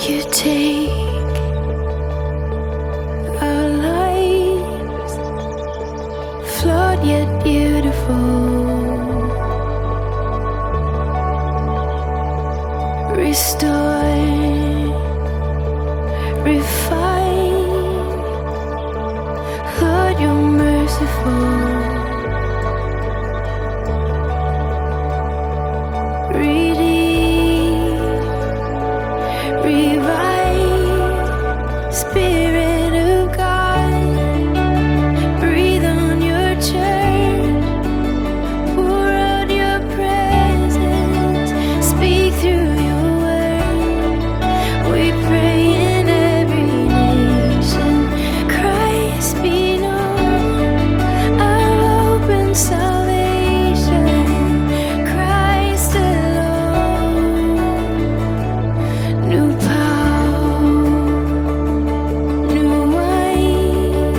You take our lives, flawed yet beautiful. Restore, refine, Lord, you're merciful. Redeem, revive, Spirit of God, breathe on your church, pour out your presence, speak through your word. We pray in every nation, Christ be known, our hope and salvation, Christ alone. New power, new wine,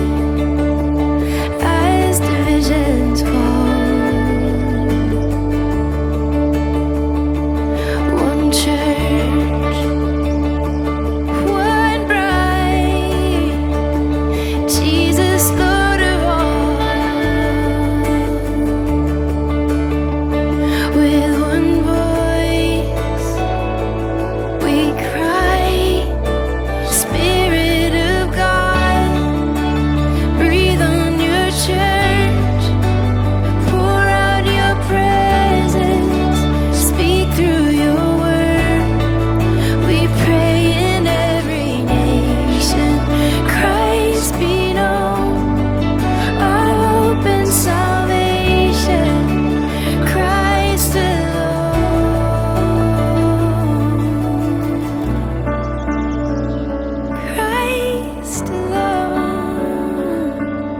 as divisions fall. One church, one bride, Jesus Lord of all. With one voice we cry, Spirit of God, breathe on your church, pour out your presence, speak through your word. We pray in every nation, Christ be known, our hope and salvation, Christ alone. Christ alone.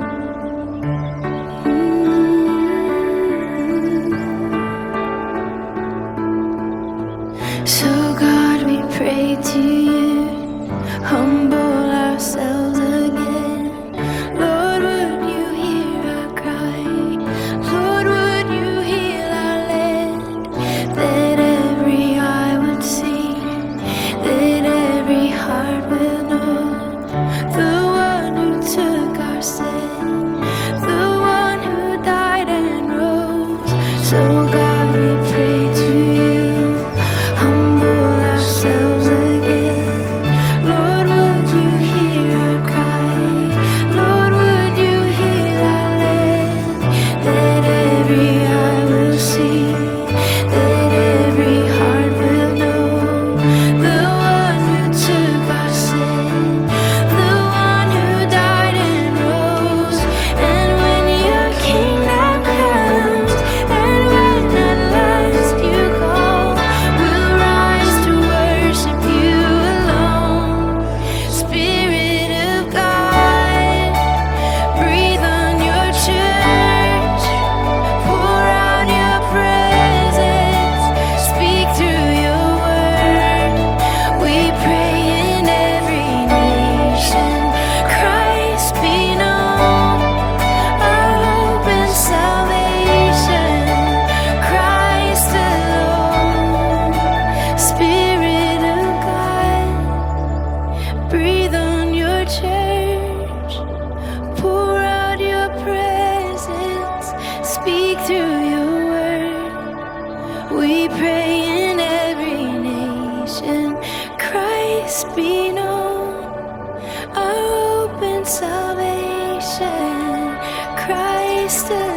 So God, we pray to you, humble ourselves again. Lord, would you hear our cry? Lord, would you heal our land? That every eye would see, that every heart will know the one who took our sin, the one who died and rose. So God, we pray to you, humble ourselves again. Lord, would you hear our cry? Lord, would you heal our land? That every eye will see, that every heart will know the one who took our sin, the one who died and rose. And when your kingdom comes, and when at last you call, we'll rise to worship you alone. Spirit of God, breathe on your church, pour out your presence, speak through your word. We pray in every nation, Christ be known, our hope and salvation, Christ alone. Spirit of God, breathe on your church, pour out your presence, speak through your word. We pray in every nation, Christ be known, our hope and salvation, Christ alone.